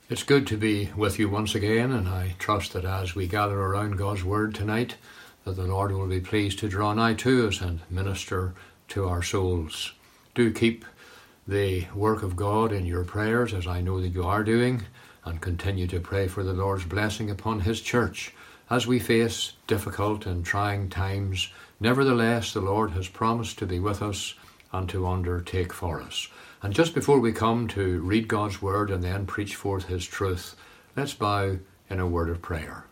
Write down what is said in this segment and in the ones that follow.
It's good to be with you once again, and I trust that as we gather around God's Word tonight, that the Lord will be pleased to draw nigh to us and minister to our souls. Do keep the work of God in your prayers, as I know that you are doing, and continue to pray for the Lord's blessing upon His church as we face difficult and trying times. Nevertheless, the Lord has promised to be with us and to undertake for us. And just before we come to read God's Word and then preach forth His truth, let's bow in a word of prayer.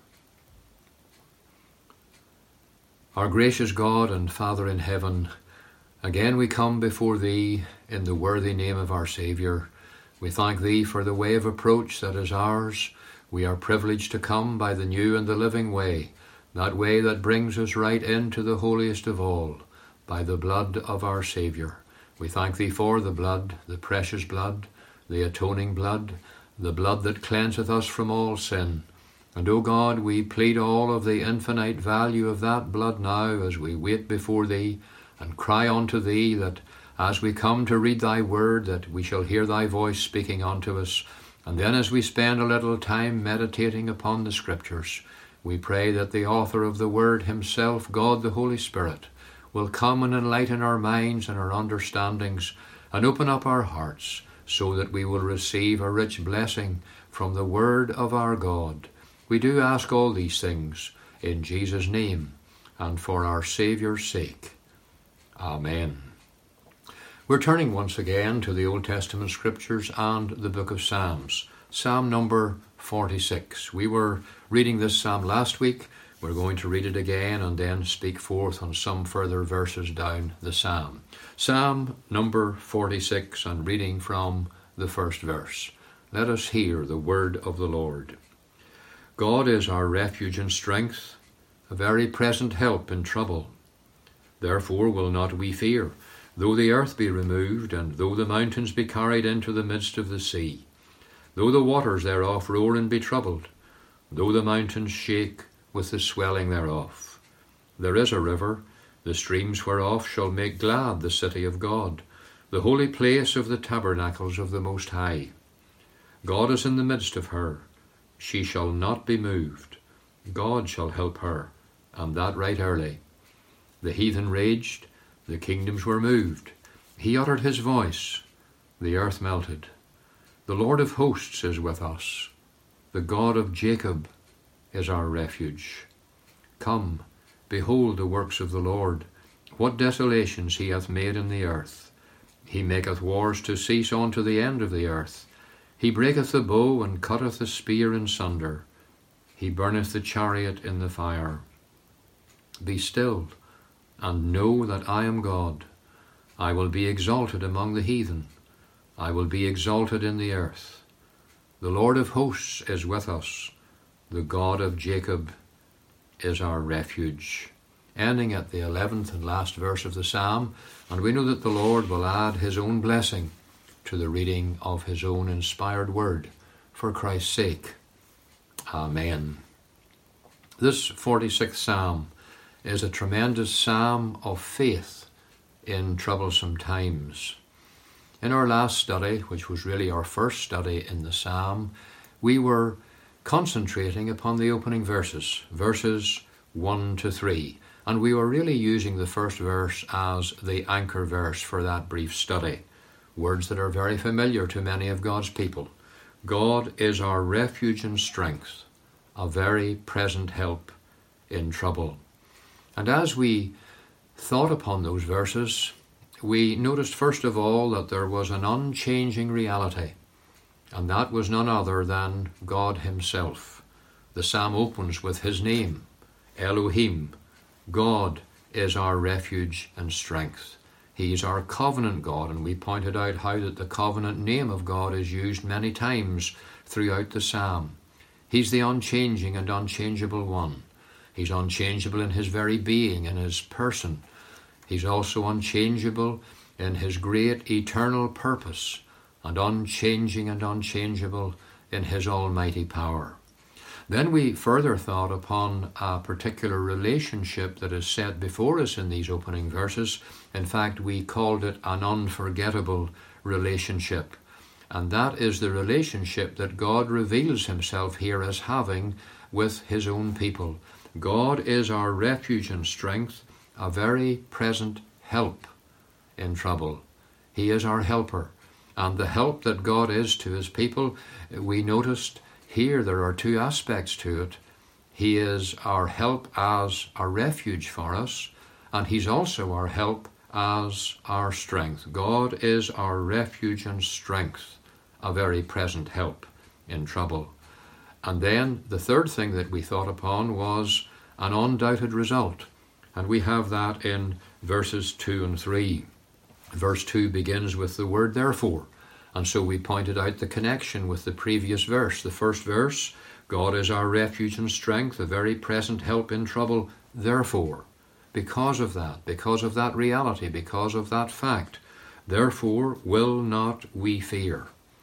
Our gracious God and Father in heaven, again we come before Thee in the worthy name of our Saviour. We thank Thee for the way of approach that is ours. We are privileged to come by the new and the living way, that way that brings us right into the holiest of all, by the blood of our Saviour. We thank Thee for the blood, the precious blood, the atoning blood, the blood that cleanseth us from all sin. And, O God, we plead all of the infinite value of that blood now as we wait before Thee and cry unto Thee that as we come to read Thy word, that we shall hear Thy voice speaking unto us. And then as we spend a little time meditating upon the Scriptures, we pray that the author of the word Himself, God the Holy Spirit, will come and enlighten our minds and our understandings and open up our hearts so that we will receive a rich blessing from the word of our God. We do ask all these things in Jesus' name and for our Saviour's sake. Amen. We're turning once again to the Old Testament Scriptures and the book of Psalms, Psalm number 46. We were reading this psalm last week. We're going to read it again and then speak forth on some further verses down the psalm. Psalm number 46, and reading from the first verse. Let us hear the word of the Lord. God is our refuge and strength, a very present help in trouble. Therefore will not we fear, though the earth be removed, and though the mountains be carried into the midst of the sea, though the waters thereof roar and be troubled, though the mountains shake with the swelling thereof. There is a river, the streams whereof shall make glad the city of God, the holy place of the tabernacles of the Most High. God is in the midst of her, she shall not be moved. God shall help her, and that right early. The heathen raged, the kingdoms were moved. He uttered his voice, the earth melted. The Lord of hosts is with us. The God of Jacob is our refuge. Come, behold the works of the Lord, what desolations He hath made in the earth. He maketh wars to cease unto the end of the earth. He breaketh the bow and cutteth the spear in sunder. He burneth the chariot in the fire. Be still, and know that I am God. I will be exalted among the heathen. I will be exalted in the earth. The Lord of hosts is with us. The God of Jacob is our refuge. Ending at the 11th and last verse of the psalm, and we know that the Lord will add His own blessing to the reading of His own inspired word for Christ's sake. Amen. This 46th psalm is a tremendous psalm of faith in troublesome times. In our last study, which was really our first study in the psalm, we were concentrating upon the opening verses 1 to 3, and we were really using the first verse as the anchor verse for that brief study. Words that are very familiar to many of God's people. God is our refuge and strength, a very present help in trouble. And as we thought upon those verses, we noticed first of all that there was an unchanging reality, and that was none other than God Himself. The psalm opens with His name, Elohim. God is our refuge and strength. He is our covenant God, and we pointed out how that the covenant name of God is used many times throughout the psalm. He's the unchanging and unchangeable one. He's unchangeable in His very being, in His person. He's also unchangeable in His great eternal purpose, and unchanging and unchangeable in His almighty power. Then we further thought upon a particular relationship that is set before us in these opening verses. In fact, we called it an unforgettable relationship. And that is the relationship that God reveals himself here as having with his own people. God is our refuge and strength, a very present help in trouble. He is our helper. And the help that God is to his people, we noticed here there are two aspects to it. He is our help as a refuge for us, and he's also our help as our strength. God is our refuge and strength, a very present help in trouble. And then the third thing that we thought upon was an undoubted result. And we have that in verses 2 and 3. Verse 2 begins with the word therefore. And so we pointed out the connection with the previous verse. The first verse, God is our refuge and strength, a very present help in trouble. Therefore, because of that reality, because of that fact, therefore will not we fear.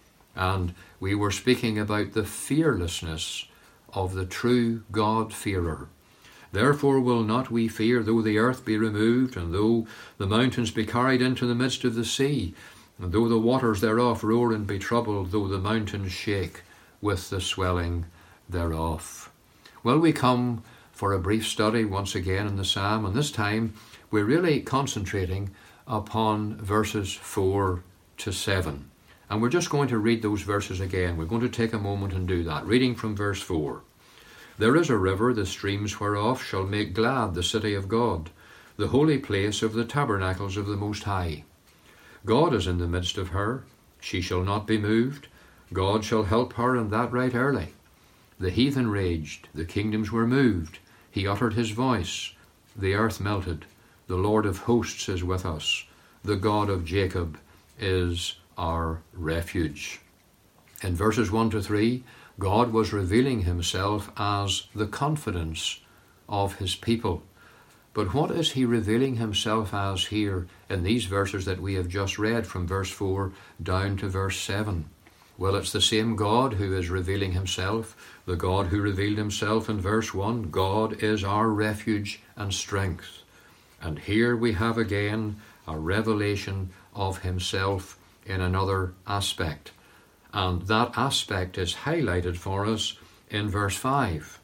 And we were speaking about the fearlessness of the true God-fearer. Therefore will not we fear, though the earth be removed, and though the mountains be carried into the midst of the sea, and though the waters thereof roar and be troubled, though the mountains shake with the swelling thereof. Well, we come for a brief study once again in the psalm, and this time we're really concentrating upon verses 4 to 7. And we're just going to read those verses again. We're going to take a moment and do that. Reading from verse 4. There is a river, the streams whereof shall make glad the city of God, the holy place of the tabernacles of the Most High. God is in the midst of her, she shall not be moved. God shall help her, and that right early. The heathen raged, the kingdoms were moved. He uttered his voice, the earth melted. The Lord of hosts is with us. The God of Jacob is our refuge. In verses 1 to 3, God was revealing himself as the confidence of his people. But what is he revealing himself as here in these verses that we have just read from verse 4 down to verse 7? Well, it's the same God who is revealing himself, the God who revealed himself in verse 1. God is our refuge and strength. And here we have again a revelation of himself in another aspect. And that aspect is highlighted for us in verse 5.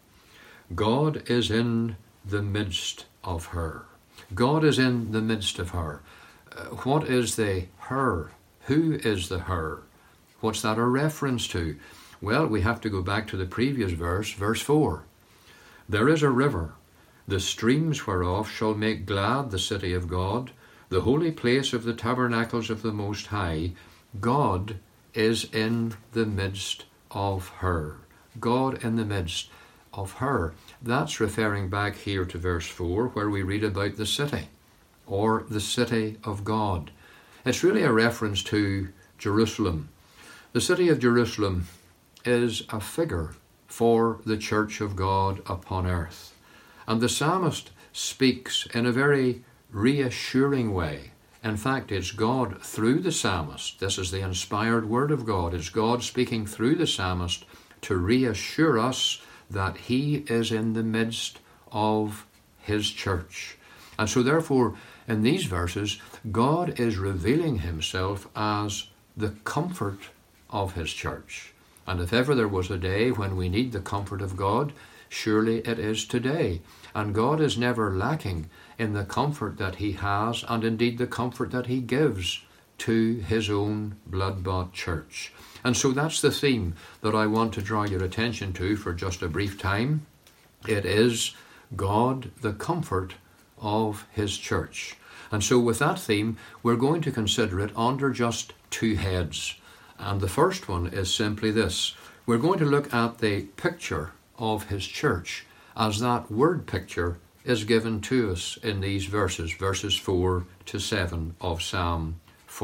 God is in the midst of her. God is in the midst of her. What is the her? Who is the her? What's that a reference to? Well, we have to go back to the previous verse, verse 4. There is a river, the streams whereof shall make glad the city of God, the holy place of the tabernacles of the Most High. God is in the midst of her. God in the midst of her. That's referring back here to verse 4, where we read about the city, or the city of God. It's really a reference to Jerusalem. The city of Jerusalem is a figure for the church of God upon earth. And the psalmist speaks in a very reassuring way. In fact, it's God through the psalmist. This is the inspired word of God. It's God speaking through the psalmist to reassure us that he is in the midst of his church. And so therefore, in these verses, God is revealing himself as the comfort of his church. And if ever there was a day when we need the comfort of God, surely it is today. And God is never lacking in the comfort that he has, and indeed the comfort that he gives to his own blood-bought church. And so that's the theme that I want to draw your attention to for just a brief time. It is God, the comfort of his church. And so with that theme, we're going to consider it under just two heads. And the first one is simply this. We're going to look at the picture of his church as that word picture is given to us in these verses, verses 4 to 7 of Psalm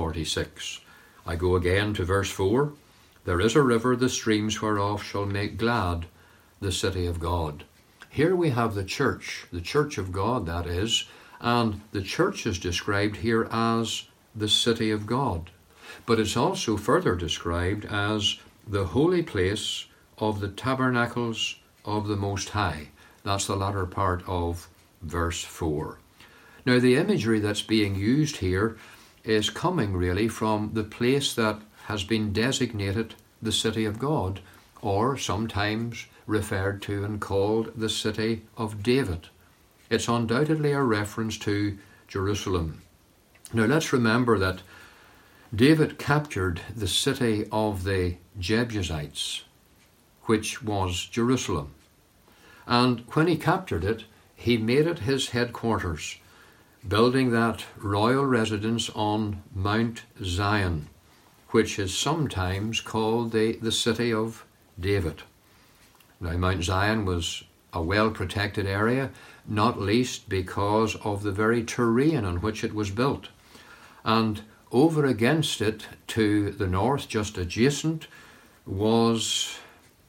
46. I go again to verse 4. There is a river, the streams whereof shall make glad the city of God. Here we have the church of God, that is, and the church is described here as the city of God. But it's also further described as the holy place of the tabernacles of the Most High. That's the latter part of verse 4. Now, the imagery that's being used here is coming really from the place that has been designated the city of God, or sometimes referred to and called the city of David. It's undoubtedly a reference to Jerusalem. Now let's remember that David captured the city of the Jebusites, which was Jerusalem. And when he captured it, he made it his headquarters, building that royal residence on Mount Zion, which is sometimes called the city of David. Now, Mount Zion was a well-protected area, not least because of the very terrain on which it was built. And over against it, to the north, just adjacent, was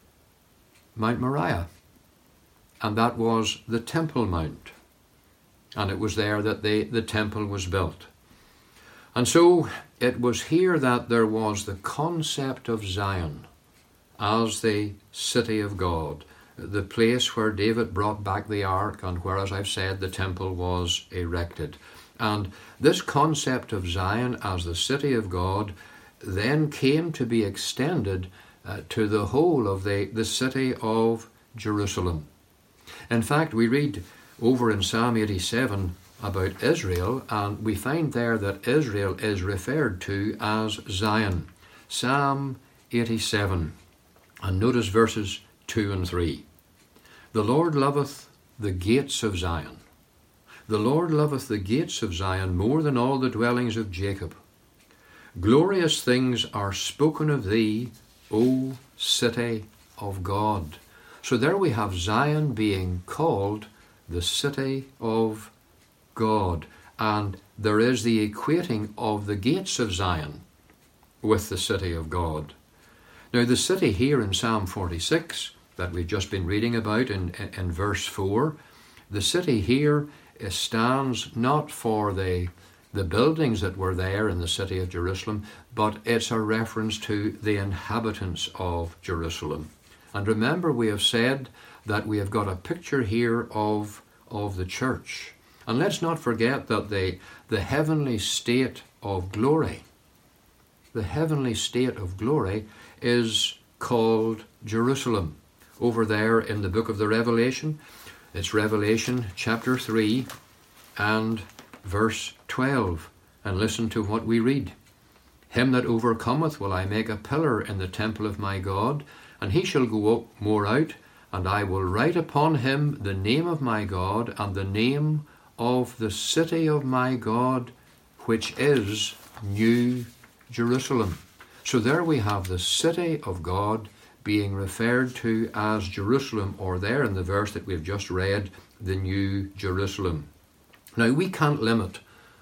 Mount Moriah. And that was the Temple Mount. And it was there that the temple was built. And so it was here that there was the concept of Zion as the city of God, the place where David brought back the ark and where, as I've said, the temple was erected. And this concept of Zion as the city of God then came to be extended to the whole of the city of Jerusalem. In fact, we read over in Psalm 87 about Israel, and we find there that Israel is referred to as Zion. Psalm 87, and notice verses 2 and 3. The Lord loveth the gates of Zion. The Lord loveth the gates of Zion more than all the dwellings of Jacob. Glorious things are spoken of thee, O city of God. So there we have Zion being called the city of God. And there is the equating of the gates of Zion with the city of God. Now the city here in Psalm 46 that we've just been reading about in verse 4, the city here stands not for the buildings that were there in the city of Jerusalem, but it's a reference to the inhabitants of Jerusalem. And remember, we have said that we have got a picture here of the church. And let's not forget that the heavenly state of glory, the heavenly state of glory is called Jerusalem. Over there in the book of the Revelation, it's Revelation chapter 3 and verse 12. And listen to what we read. Him that overcometh will I make a pillar in the temple of my God, and he shall go up more out, and I will write upon him the name of my God, and the name of the city of my God, which is New Jerusalem. So there we have the city of God being referred to as Jerusalem, or there in the verse that we've just read, the New Jerusalem. Now we can't limit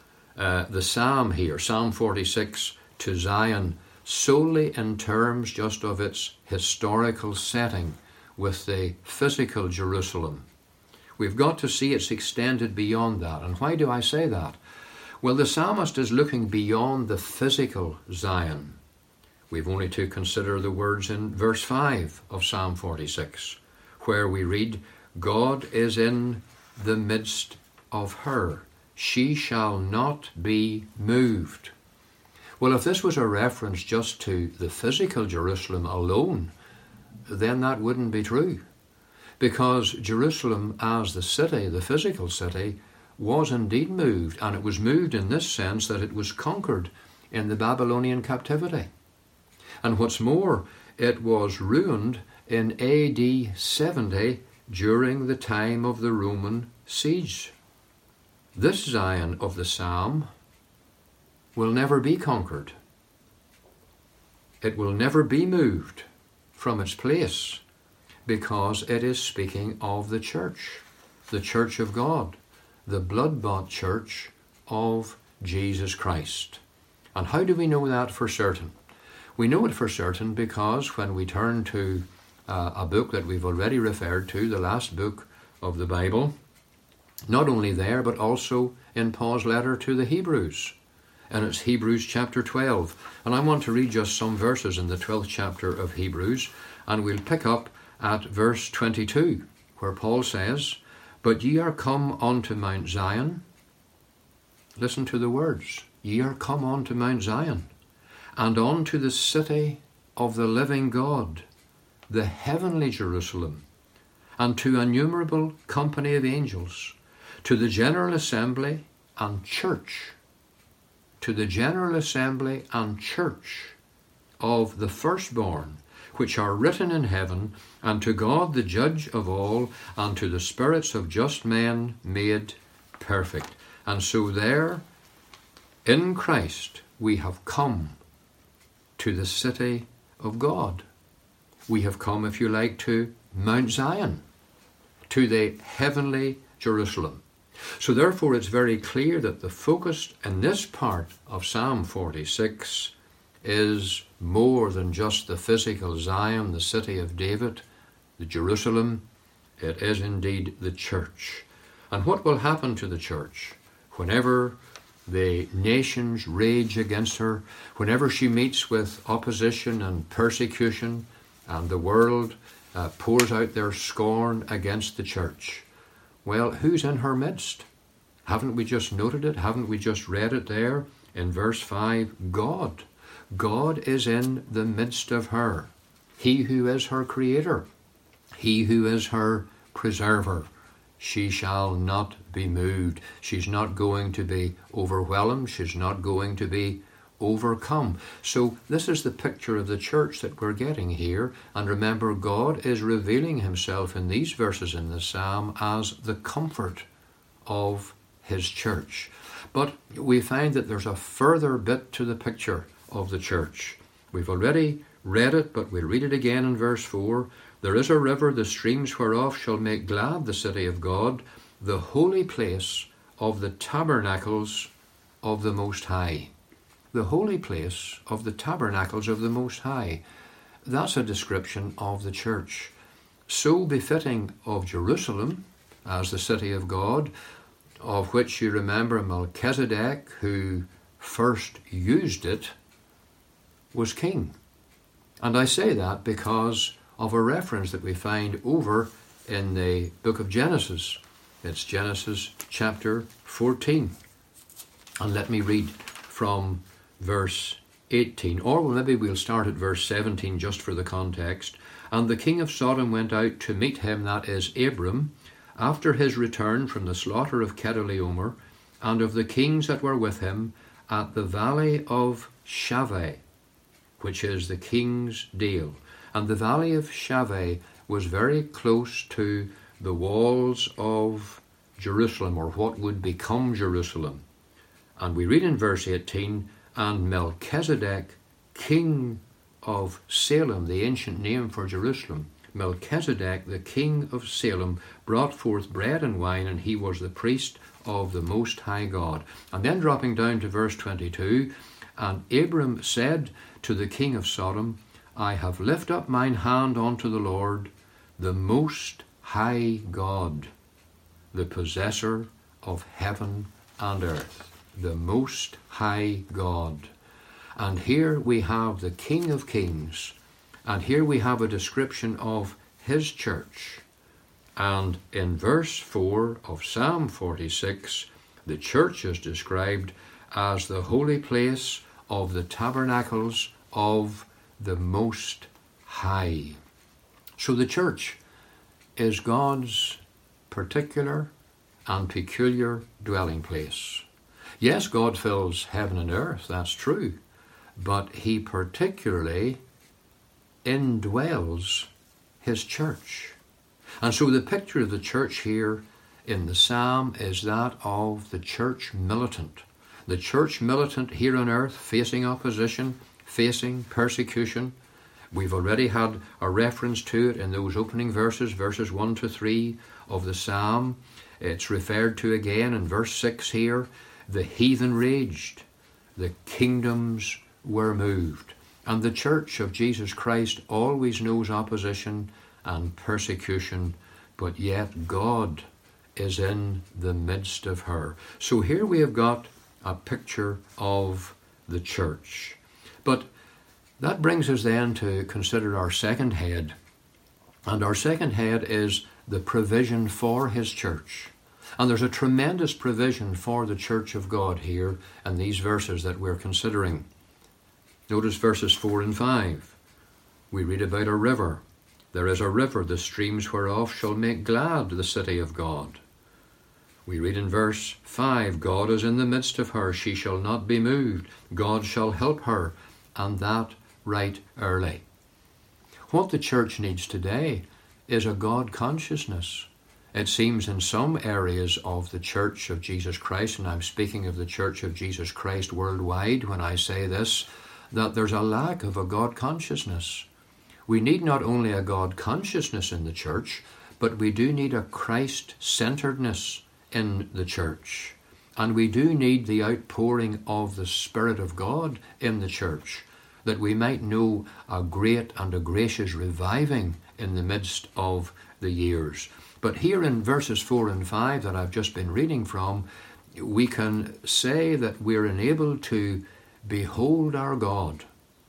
the psalm here, Psalm 46, to Zion solely in terms just of its historical setting with the physical Jerusalem. We've got to see it's extended beyond that. And why do I say that? Well, the psalmist is looking beyond the physical Zion. We've only to consider the words in verse 5 of Psalm 46, where we read, God is in the midst of her. She shall not be moved. Well, if this was a reference just to the physical Jerusalem alone, then that wouldn't be true. Because Jerusalem as the city, the physical city, was indeed moved, and it was moved in this sense that it was conquered in the Babylonian captivity. And what's more, it was ruined in AD 70 during the time of the Roman siege. This Zion of the Psalm will never be conquered. It will never be moved from its place, because it is speaking of the church of God, the blood-bought church of Jesus Christ. And how do we know that for certain? We know it for certain because when we turn to a book that we've already referred to, the last book of the Bible, not only there but also in Paul's letter to the Hebrews, and it's Hebrews chapter 12. And I want to read just some verses in the 12th chapter of Hebrews, and we'll pick up at verse 22, where Paul says, But ye are come unto Mount Zion. Listen to the words. Ye are come unto Mount Zion, and unto the city of the living God, the heavenly Jerusalem, and to innumerable company of angels, to the general assembly and church, to the general assembly and church of the firstborn, which are written in heaven, and to God the judge of all, and to the spirits of just men made perfect. And so there, in Christ, we have come to the city of God. We have come, if you like, to Mount Zion, to the heavenly Jerusalem. So therefore it's very clear that the focus in this part of Psalm 46 is more than just the physical Zion, the city of David, the Jerusalem. It is indeed the church. And what will happen to the church whenever the nations rage against her, whenever she meets with opposition and persecution, and the world pours out their scorn against the church? Well, who's in her midst? Haven't we just noted it? Haven't we just read it there in verse 5? God. God is in the midst of her. He who is her creator. He who is her preserver. She shall not be moved. She's not going to be overwhelmed. She's not going to be overcome. So this is the picture of the church that we're getting here. And remember, God is revealing himself in these verses in the psalm as the comfort of his church. But we find that there's a further bit to the picture of the church. We've already read it, but we'll read it again in verse 4. There is a river, the streams whereof shall make glad the city of God, the holy place of the tabernacles of the Most High. The holy place of the tabernacles of the Most High. That's a description of the church, so befitting of Jerusalem as the city of God, of which you remember Melchizedek, who first used it, was king. And I say that because of a reference that we find over in the book of Genesis. It's Genesis chapter 14. And let me read from verse 18, or maybe we'll start at verse 17 just for the context. And the king of Sodom went out to meet him, that is Abram, after his return from the slaughter of Kedorlaomer, and of the kings that were with him, at the valley of Shaveh, which is the king's dale. And the valley of Shaveh was very close to the walls of Jerusalem, or what would become Jerusalem. And we read in verse 18, and Melchizedek, king of Salem, the ancient name for Jerusalem, Melchizedek, the king of Salem, brought forth bread and wine, and he was the priest of the Most High God. And then dropping down to verse 22, and Abram said to the king of Sodom, I have lifted up mine hand unto the Lord, the Most High God, the possessor of heaven and earth. The Most High God. And here we have the King of Kings, and here we have a description of his church. And in verse 4 of Psalm 46, the church is described as the holy place of the tabernacles of the Most High. So the church is God's particular and peculiar dwelling place. Yes, God fills heaven and earth, that's true, but he particularly indwells his church. And so the picture of the church here in the psalm is that of the church militant. The church militant here on earth, facing opposition, facing persecution. We've already had a reference to it in those opening verses, verses 1 to 3 of the psalm. It's referred to again in verse 6 here. The heathen raged, the kingdoms were moved. And the church of Jesus Christ always knows opposition and persecution, but yet God is in the midst of her. So here we have got a picture of the church. But that brings us then to consider our second head. And our second head is the provision for his church. And there's a tremendous provision for the church of God here in these verses that we're considering. Notice verses 4 and 5. We read about a river. There is a river, the streams whereof shall make glad the city of God. We read in verse 5, God is in the midst of her, she shall not be moved. God shall help her, and that right early. What the church needs today is a God consciousness. It seems in some areas of the Church of Jesus Christ, and I'm speaking of the Church of Jesus Christ worldwide when I say this, that there's a lack of a God consciousness. We need not only a God consciousness in the church, but we do need a Christ-centeredness in the church. And we do need the outpouring of the Spirit of God in the church, that we might know a great and a gracious reviving in the midst of the years. But here in verses 4 and 5 that I've just been reading from, we can say that we're enabled to behold our God.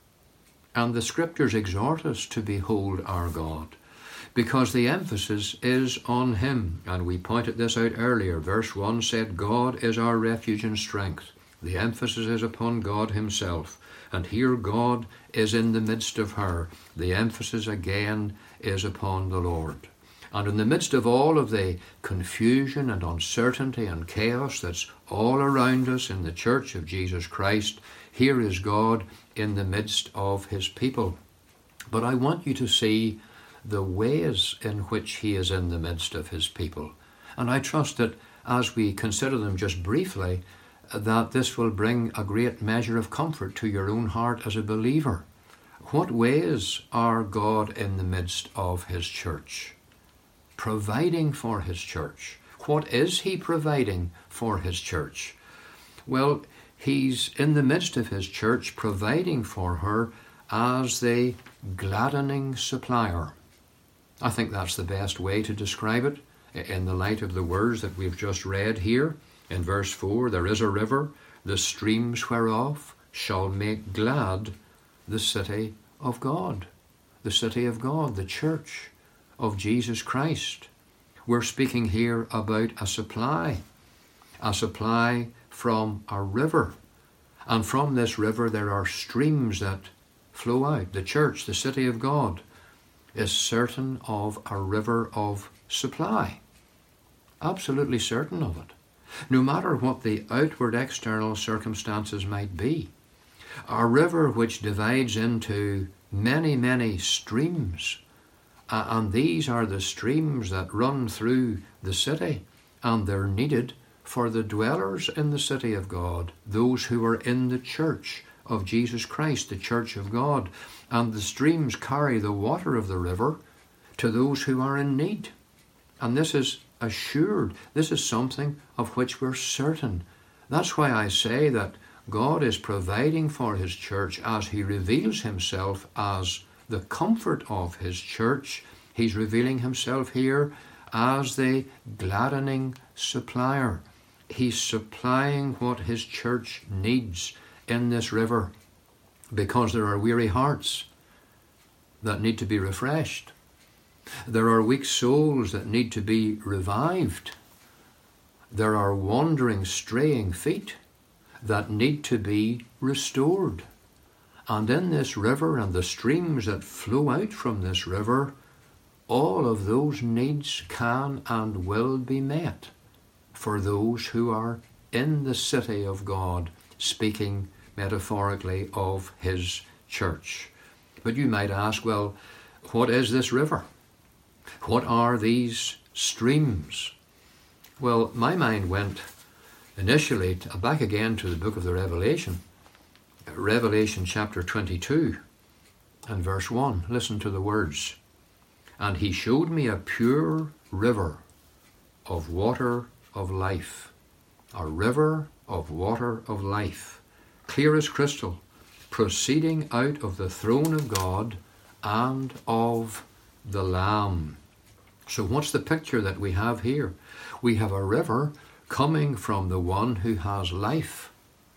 And the Scriptures exhort us to behold our God, because the emphasis is on Him. And we pointed this out earlier. Verse 1 said, God is our refuge and strength. The emphasis is upon God Himself. And here God is in the midst of her. The emphasis again is upon the Lord. And in the midst of all of the confusion and uncertainty and chaos that's all around us in the Church of Jesus Christ, here is God in the midst of His people. But I want you to see the ways in which He is in the midst of His people. And I trust that as we consider them just briefly, that this will bring a great measure of comfort to your own heart as a believer. What ways are God in the midst of His church? Providing for His church. What is He providing for His church? Well, He's in the midst of His church, providing for her as the gladdening supplier. I think that's the best way to describe it in the light of the words that we've just read here. In verse 4, there is a river, the streams whereof shall make glad the city of God. The city of God, the church of Jesus Christ. We're speaking here about a supply from a river. And from this river there are streams that flow out. The church, the city of God, is certain of a river of supply. Absolutely certain of it. No matter what the outward external circumstances might be. A river which divides into many, many streams. And these are the streams that run through the city, and they're needed for the dwellers in the city of God, those who are in the church of Jesus Christ, the church of God. And the streams carry the water of the river to those who are in need. And this is assured. This is something of which we're certain. That's why I say that God is providing for His church as He reveals Himself as the comfort of His church. He's revealing Himself here as the gladdening supplier. He's supplying what His church needs in this river, because there are weary hearts that need to be refreshed. There are weak souls that need to be revived. There are wandering, straying feet that need to be restored. And in this river and the streams that flow out from this river, all of those needs can and will be met for those who are in the city of God, speaking metaphorically of His church. But you might ask, well, what is this river? What are these streams? Well, my mind went initially back again to the book of the Revelation. Revelation chapter 22 and verse 1. Listen to the words. And He showed me a pure river of water of life. A river of water of life, clear as crystal, proceeding out of the throne of God and of the Lamb. So what's the picture that we have here? We have a river coming from the one who has life.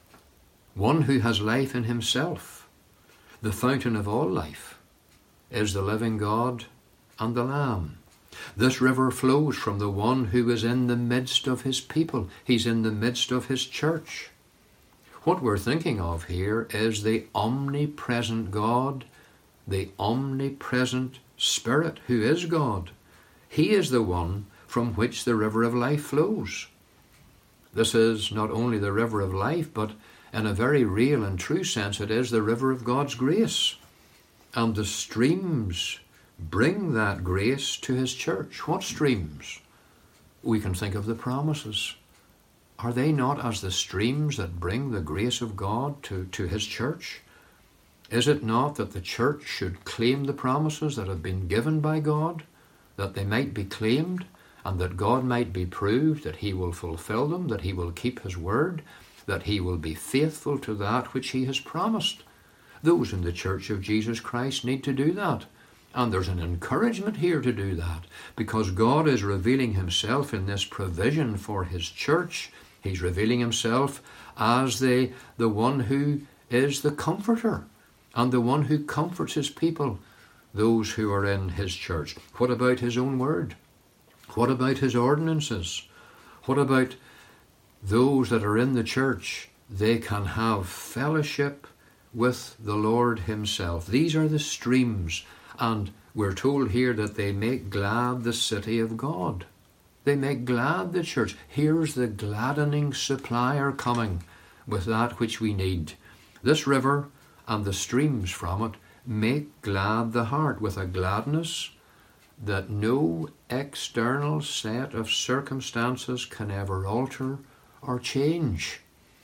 One who has life in Himself. The fountain of all life is the living God and the Lamb. This river flows from the one who is in the midst of His people. He's in the midst of His church. What we're thinking of here is the omnipresent God, the omnipresent Spirit who is God. He is the one from which the river of life flows. This is not only the river of life, but in a very real and true sense, it is the river of God's grace. And the streams bring that grace to his church. What streams? We can think of the promises. Are they not as the streams that bring the grace of God to his church? Is it not that the church should claim the promises that have been given by God, that they might be claimed, and that God might be proved that he will fulfill them, that he will keep his word, that he will be faithful to that which he has promised? Those in the Church of Jesus Christ need to do that. And there's an encouragement here to do that, because God is revealing himself in this provision for his church. He's revealing himself as the one who is the comforter and the one who comforts his people, those who are in his church. What about his own word? What about his ordinances? What about those that are in the church? They can have fellowship with the Lord himself. These are the streams, and we're told here that they make glad the city of God. They make glad the church. Here's the gladdening supplier coming with that which we need. This river and the streams from it make glad the heart with a gladness that no external set of circumstances can ever alter or change.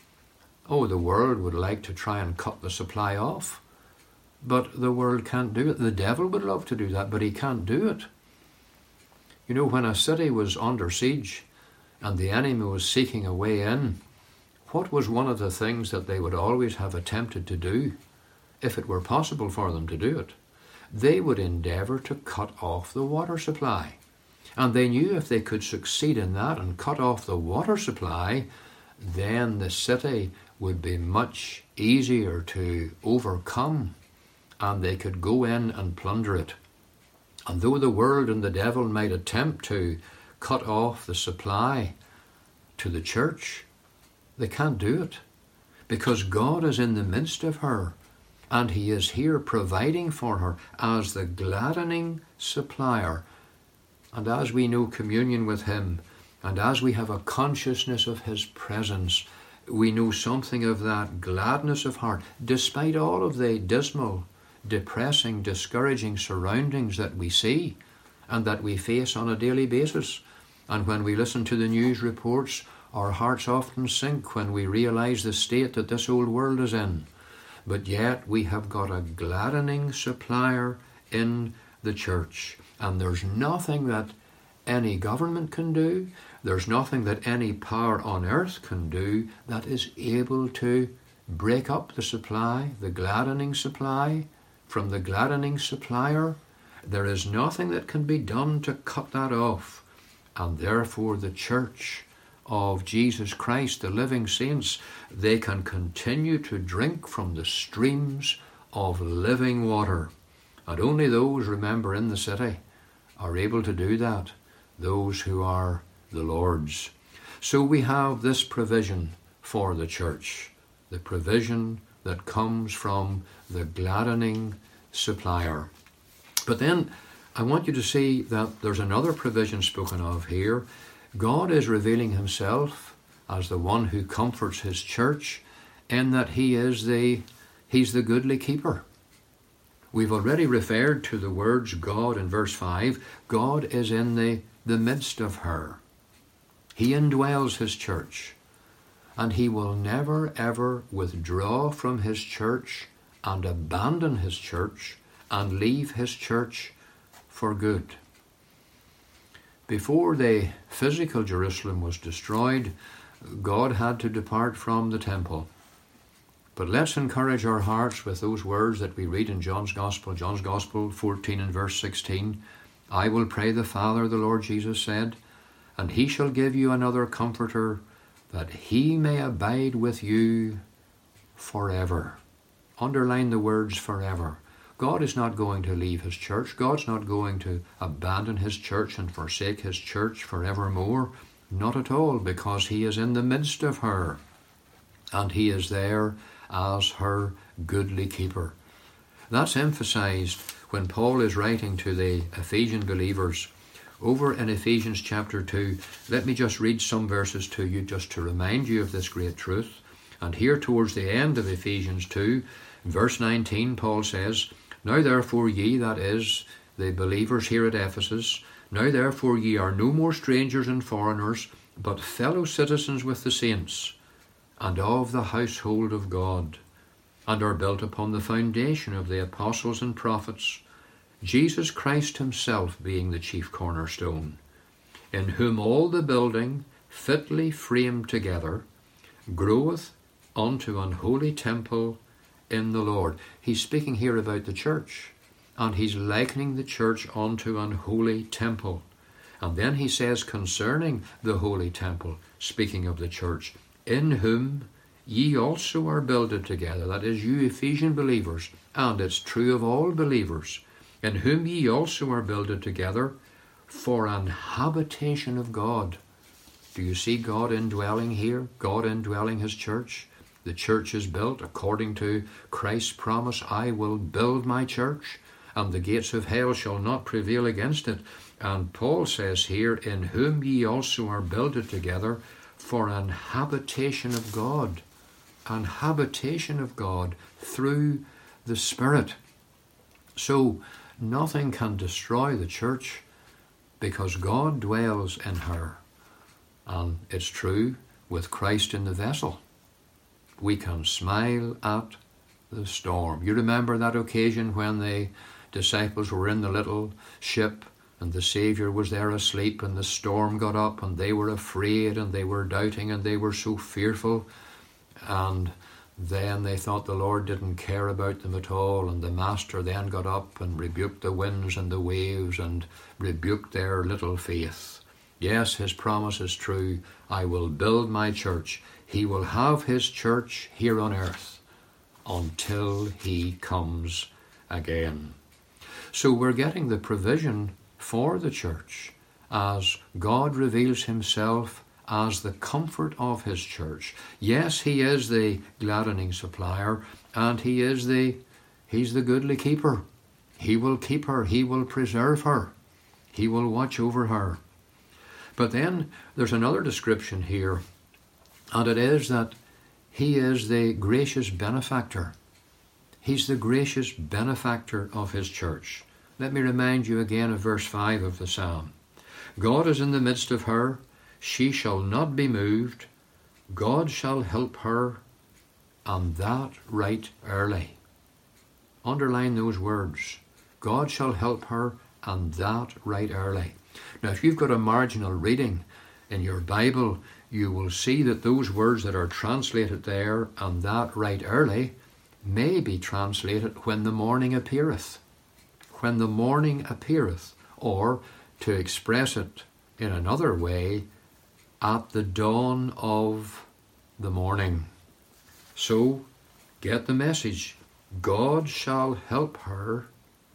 Oh, the world would like to try and cut the supply off, but the world can't do it. The devil would love to do that, but he can't do it. You know, when a city was under siege and the enemy was seeking a way in, what was one of the things that they would always have attempted to do, if it were possible for them to do it? They would endeavour to cut off the water supply. And they knew if they could succeed in that and cut off the water supply, then the city would be much easier to overcome, and they could go in and plunder it. And though the world and the devil might attempt to cut off the supply to the church, they can't do it, because God is in the midst of her, and he is here providing for her as the gladdening supplier. And as we know communion with him, and as we have a consciousness of his presence, we know something of that gladness of heart, despite all of the dismal, depressing, discouraging surroundings that we see and that we face on a daily basis. And when we listen to the news reports, our hearts often sink when we realize the state that this old world is in. But yet we have got a gladdening supplier in the church, and there's nothing that any government can do, there's nothing that any power on earth can do that is able to break up the supply, the gladdening supply, from the gladdening supplier. There is nothing that can be done to cut that off. And therefore the church of Jesus Christ, the living saints, they can continue to drink from the streams of living water. And only those, remember, in the city are able to do that, those who are the Lord's. So we have this provision for the church, the provision that comes from the gladdening supplier. But then I want you to see that there's another provision spoken of here. God is revealing himself as the one who comforts his church, in that he's the goodly keeper. We've already referred to the words God in verse 5. God is in the midst of her. He indwells his church, and he will never ever withdraw from his church and abandon his church and leave his church for good. Before the physical Jerusalem was destroyed, God had to depart from the temple. But let's encourage our hearts with those words that we read in John's Gospel 14 and verse 16. I will pray the Father, the Lord Jesus said, and he shall give you another comforter, that he may abide with you forever. Underline the words forever. God is not going to leave his church. God's not going to abandon his church and forsake his church forevermore. Not at all, because he is in the midst of her. and he is there as her goodly keeper. That's emphasized when Paul is writing to the Ephesian believers. Over in Ephesians chapter 2, let me just read some verses to you just to remind you of this great truth. And here towards the end of Ephesians 2, verse 19, Paul says, Now therefore ye, that is, the believers here at Ephesus, now therefore ye are no more strangers and foreigners, but fellow citizens with the saints, and of the household of God, and are built upon the foundation of the apostles and prophets, Jesus Christ himself being the chief cornerstone, in whom all the building, fitly framed together, groweth unto an holy temple in the Lord. He's speaking here about the church, and he's likening the church unto an holy temple. And then he says concerning the holy temple, speaking of the church, in whom ye also are builded together. That is, you Ephesian believers, and it's true of all believers, in whom ye also are builded together for an habitation of God. Do you see God indwelling here? God indwelling his church? The church is built according to Christ's promise, I will build my church, and the gates of hell shall not prevail against it. And Paul says here, in whom ye also are builded together for an habitation of God. An habitation of God through the Spirit. So nothing can destroy the church because God dwells in her. And it's true with Christ in the vessel. We can smile at the storm. You remember that occasion when the disciples were in the little ship and the Saviour was there asleep and the storm got up and they were afraid and they were doubting and they were so fearful, and then they thought the Lord didn't care about them at all, and the Master then got up and rebuked the winds and the waves and rebuked their little faith. Yes, his promise is true. I will build my church. He will have his church here on earth until he comes again. So we're getting the provision for the church as God reveals himself as the comfort of his church. Yes, he is the gladdening supplier, and he's the goodly keeper. He will keep her, he will preserve her, he will watch over her. But then there's another description here, and it is that he is the gracious benefactor. He's the gracious benefactor of his church. Let me remind you again of verse 5 of the psalm. God is in the midst of her, she shall not be moved. God shall help her, and that right early. Underline those words. God shall help her, and that right early. Now, if you've got a marginal reading in your Bible, you will see that those words that are translated there, and that right early, may be translated when the morning appeareth. When the morning appeareth, or to express it in another way, at the dawn of the morning. So, get the message. God shall help her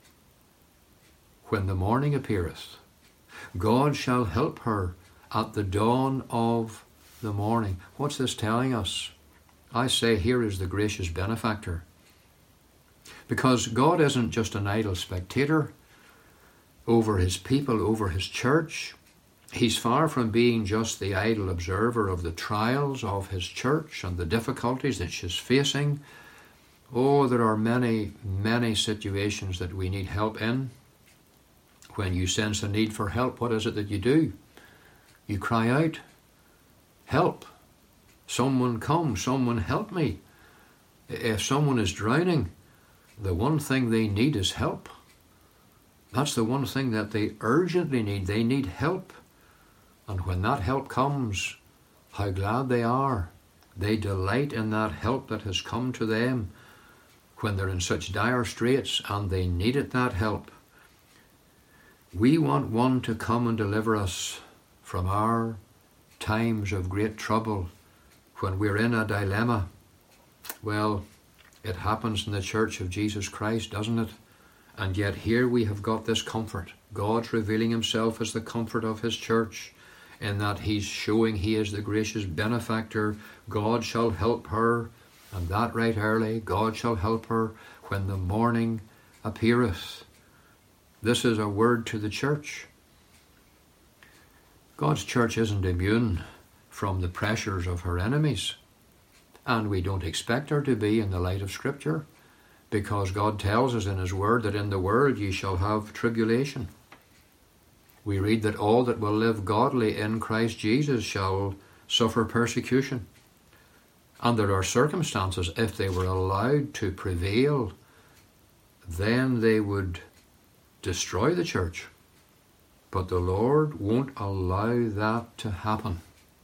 when the morning appeareth. God shall help her at the dawn of the morning. What's this telling us? I say here is the gracious benefactor. Because God isn't just an idle spectator over his people, over his church. He's far from being just the idle observer of the trials of his church and the difficulties that she's facing. Oh, there are many, many situations that we need help in. When you sense a need for help, what is it that you do? You cry out, help. Someone come, someone help me. If someone is drowning, the one thing they need is help. That's the one thing that they urgently need. They need help. And when that help comes, how glad they are. They delight in that help that has come to them when they're in such dire straits and they needed that help. We want one to come and deliver us from our times of great trouble when we're in a dilemma. Well, it happens in the Church of Jesus Christ, doesn't it? And yet here we have got this comfort. God's revealing himself as the comfort of his church. in that he's showing he is the gracious benefactor. God shall help her, and that right early. God shall help her when the morning appeareth. This is a word to the church. God's church isn't immune from the pressures of her enemies, and we don't expect her to be in the light of Scripture, because God tells us in his word that in the world ye shall have tribulation. We read that all that will live godly in Christ Jesus shall suffer persecution. And there are circumstances, if they were allowed to prevail, then they would destroy the church. But the Lord won't allow that to happen,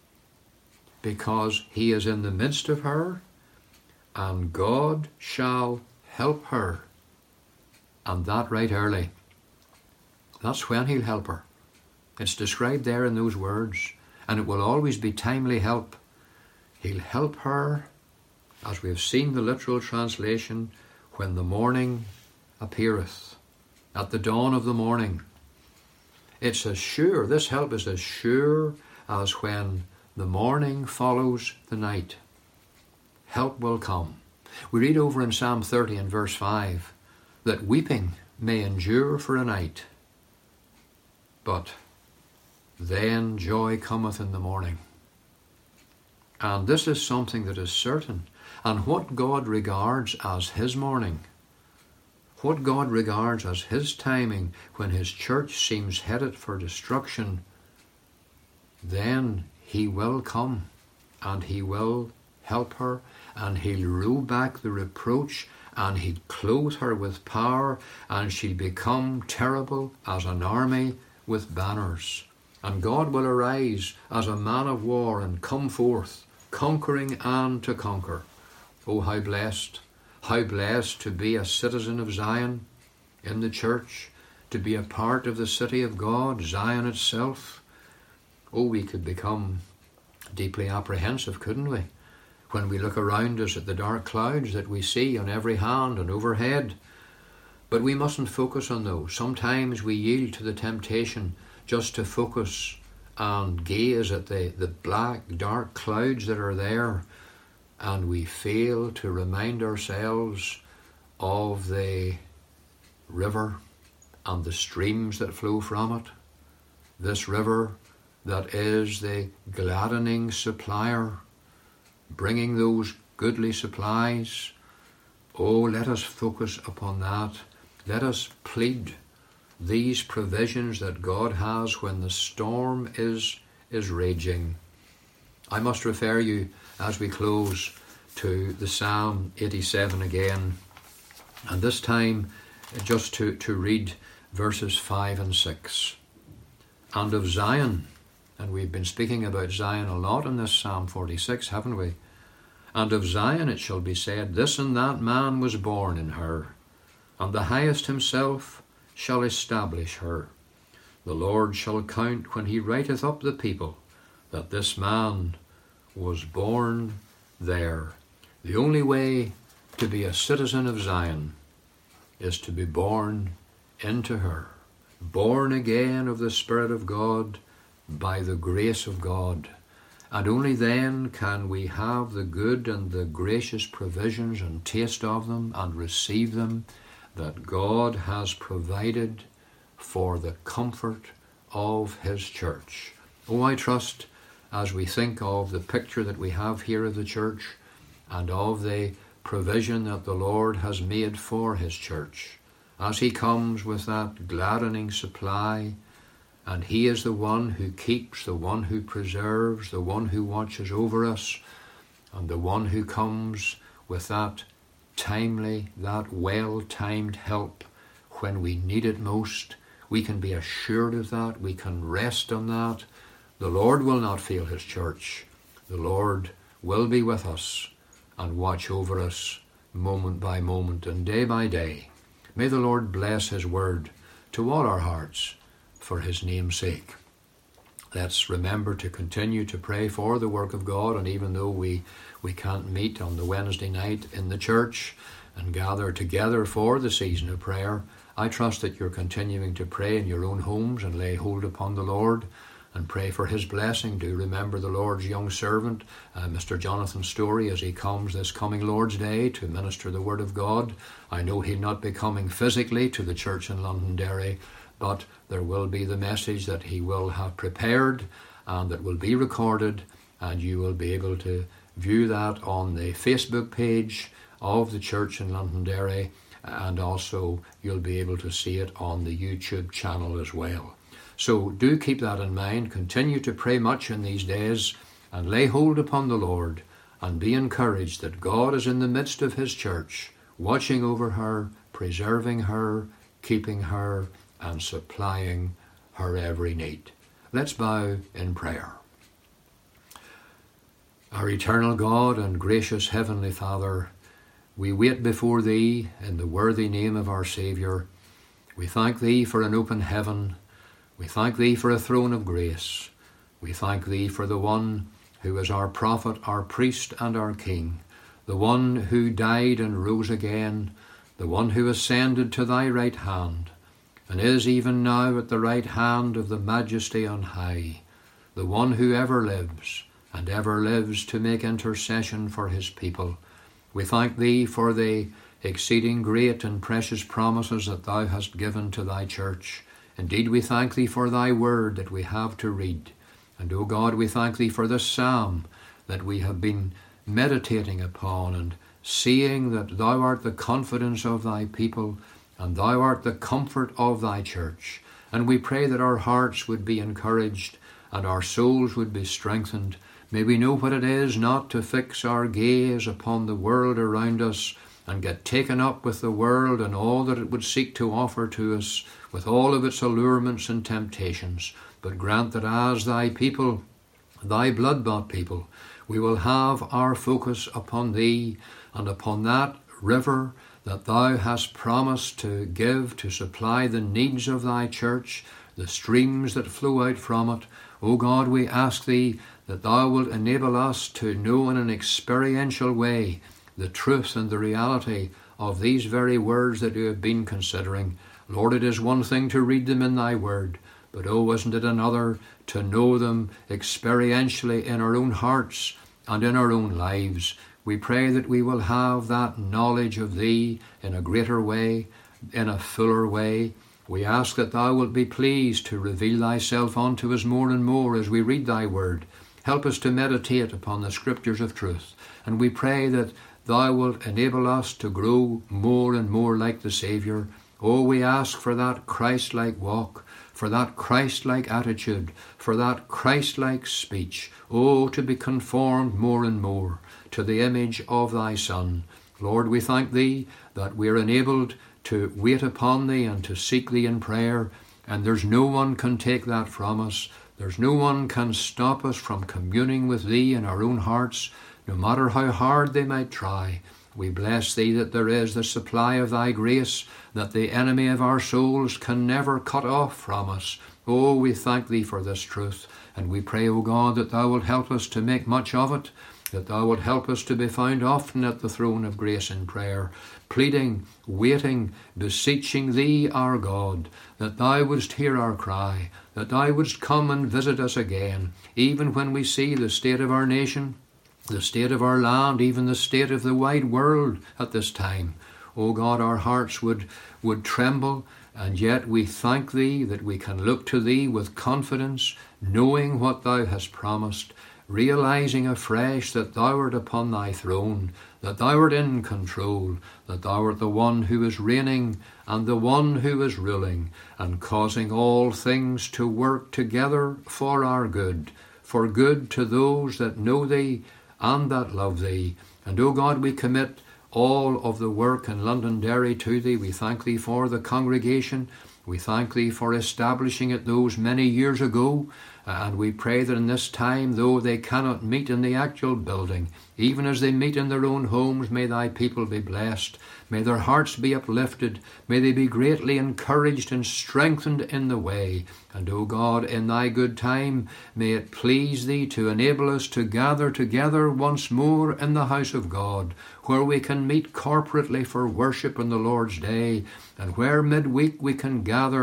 because he is in the midst of her, and God shall help her. And that right early. That's when he'll help her. It's described there in those words, and it will always be timely help. He'll help her, as we have seen the literal translation, when the morning appeareth, at the dawn of the morning. It's as sure, this help is as sure as when the morning follows the night. Help will come. We read over in Psalm 30 and verse 5 that weeping may endure for a night, but then joy cometh in the morning. And this is something that is certain. And what God regards as his morning, what God regards as his timing when his church seems headed for destruction, then he will come and he will help her, and he'll roll back the reproach, and he'll clothe her with power, and she'll become terrible as an army with banners. And God will arise as a man of war and come forth, conquering and to conquer. Oh, how blessed to be a citizen of Zion in the church, to be a part of the city of God, Zion itself. Oh, we could become deeply apprehensive, couldn't we, when we look around us at the dark clouds that we see on every hand and overhead. But we mustn't focus on those. Sometimes we yield to the temptation just to focus and gaze at the black, dark clouds that are there, and we fail to remind ourselves of the river and the streams that flow from it. This river that is the gladdening supplier, bringing those goodly supplies. Oh, let us focus upon that. Let us plead these provisions that God has when the storm is raging. I must refer you, as we close, to the Psalm 87 again, and this time just to read verses 5 and 6. And of Zion, and we've been speaking about Zion a lot in this Psalm 46, haven't we? And of Zion it shall be said, this and that man was born in her, and the highest himself shall establish her. The Lord shall count when he writeth up the people, that this man was born there. The only way to be a citizen of Zion is to be born into her, born again of the Spirit of God by the grace of God. And only then can we have the good and the gracious provisions and taste of them and receive them that God has provided for the comfort of his church. Oh, I trust, as we think of the picture that we have here of the church and of the provision that the Lord has made for his church, as he comes with that gladdening supply, and he is the one who keeps, the one who preserves, the one who watches over us, and the one who comes with that timely, that well-timed help when we need it most. We can be assured of that. We can rest on that. The Lord will not fail his church. The Lord will be with us and watch over us moment by moment and day by day. May the Lord bless his word to all our hearts for his name's sake. Let's remember to continue to pray for the work of God, and even though we can't meet on the Wednesday night in the church and gather together for the season of prayer, I trust that you're continuing to pray in your own homes and lay hold upon the Lord, and pray for his blessing. Do remember the Lord's young servant, Mr. Jonathan Story, as he comes this coming Lord's Day to minister the Word of God. I know he'll not be coming physically to the church in Londonderry, but there will be the message that he will have prepared and that will be recorded, and you will be able to view that on the Facebook page of the church in Londonderry, and also you'll be able to see it on the YouTube channel as well. So do keep that in mind. Continue to pray much in these days and lay hold upon the Lord, and be encouraged that God is in the midst of his church, watching over her, preserving her, keeping her, and supplying her every need. Let's bow in prayer. Our eternal God and gracious Heavenly Father, we wait before Thee in the worthy name of our Saviour. We thank Thee for an open heaven. We thank Thee for a throne of grace. We thank Thee for the one who is our prophet, our priest, and our King, the one who died and rose again, the one who ascended to Thy right hand, and is even now at the right hand of the Majesty on high, the one who ever lives, and ever lives to make intercession for his people. We thank Thee for the exceeding great and precious promises that Thou hast given to Thy church. Indeed, we thank Thee for Thy word that we have to read. And, O God, we thank Thee for this psalm that we have been meditating upon, and seeing that Thou art the confidence of Thy people, and Thou art the comfort of Thy church. And we pray that our hearts would be encouraged and our souls would be strengthened. May we know what it is not to fix our gaze upon the world around us and get taken up with the world and all that it would seek to offer to us, with all of its allurements and temptations, but grant that as Thy people, Thy blood-bought people, we will have our focus upon Thee and upon that river that Thou hast promised to give to supply the needs of Thy church, the streams that flow out from it. O God, we ask Thee that Thou wilt enable us to know in an experiential way the truth and the reality of these very words that we have been considering. Lord, it is one thing to read them in Thy word, but oh, isn't it another to know them experientially in our own hearts and in our own lives. We pray that we will have that knowledge of Thee in a greater way, in a fuller way. We ask that Thou wilt be pleased to reveal Thyself unto us more and more as we read Thy word. Help us to meditate upon the scriptures of truth, and we pray that Thou wilt enable us to grow more and more like the Saviour. Oh, we ask for that Christ-like walk, for that Christ-like attitude, for that Christ-like speech. Oh, to be conformed more and more to the image of Thy Son. Lord, we thank Thee that we are enabled to wait upon Thee and to seek Thee in prayer, and there's no one can take that from us. There's no one can stop us from communing with Thee in our own hearts, no matter how hard they might try. We bless Thee that there is the supply of Thy grace, that the enemy of our souls can never cut off from us. Oh, we thank Thee for this truth, and we pray, O God, that Thou wilt help us to make much of it, that Thou wilt help us to be found often at the throne of grace in prayer, pleading, waiting, beseeching Thee, our God, that Thou wouldst hear our cry, that Thou wouldst come and visit us again, even when we see the state of our nation, the state of our land, even the state of the wide world at this time. O God, our hearts would tremble, and yet we thank Thee that we can look to Thee with confidence, knowing what Thou hast promised, realizing afresh that Thou art upon Thy throne, that Thou art in control, that Thou art the one who is reigning and the one who is ruling, and causing all things to work together for our good, for good to those that know Thee and that love Thee. And, O God, we commit all of the work in Londonderry to Thee. We thank Thee for the congregation. We thank Thee for establishing it those many years ago. And we pray that in this time, though they cannot meet in the actual building, even as they meet in their own homes, may Thy people be blessed. May their hearts be uplifted. May they be greatly encouraged and strengthened in the way. And, O God, in Thy good time, may it please Thee to enable us to gather together once more in the house of God, where we can meet corporately for worship on the Lord's Day, and where midweek we can gather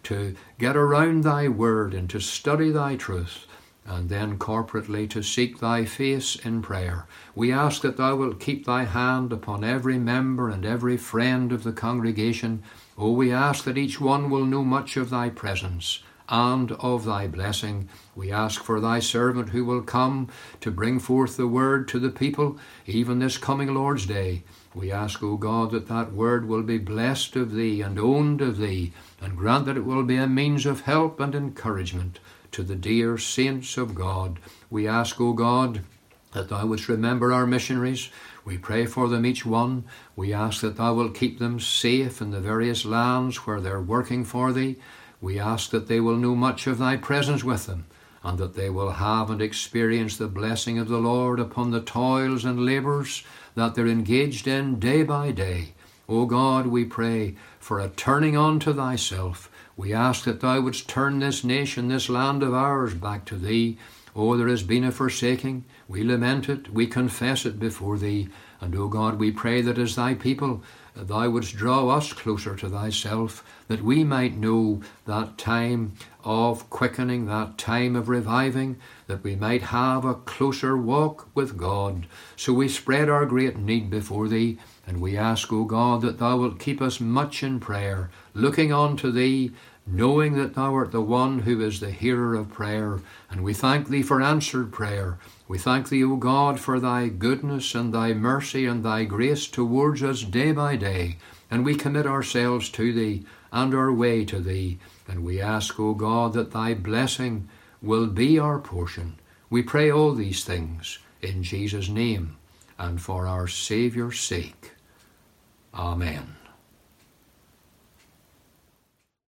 to get around thy word and to study thy truth, and then corporately to seek thy face in prayer. We ask that thou wilt keep thy hand upon every member and every friend of the congregation. Oh, we ask that each one will know much of thy presence and of thy blessing. We ask for thy servant who will come to bring forth the word to the people, even this coming Lord's Day. We ask, O God, that that word will be blessed of thee and owned of thee, and grant that it will be a means of help and encouragement to the dear saints of God. We ask, O God, that thou wouldst remember our missionaries. We pray for them each one. We ask that thou wilt keep them safe in the various lands where they're working for thee. We ask that they will know much of thy presence with them, and that they will have and experience the blessing of the Lord upon the toils and labours that they're engaged in day by day. O God, we pray for a turning on to thyself. We ask that thou wouldst turn this nation, this land of ours, back to thee. Oh, there has been a forsaking. We lament it, we confess it before thee. And, O God, we pray that as thy people, thou wouldst draw us closer to thyself, that we might know that time of quickening, that time of reviving, that we might have a closer walk with God. So we spread our great need before thee, and we ask, O God, that thou wilt keep us much in prayer, looking on to thee, knowing that thou art the one who is the hearer of prayer. And we thank thee for answered prayer. We thank thee, O God, for thy goodness and thy mercy and thy grace towards us day by day. And we commit ourselves to thee and our way to thee. And we ask, O God, that thy blessing will be our portion. We pray all these things in Jesus' name and for our Saviour's sake. Amen.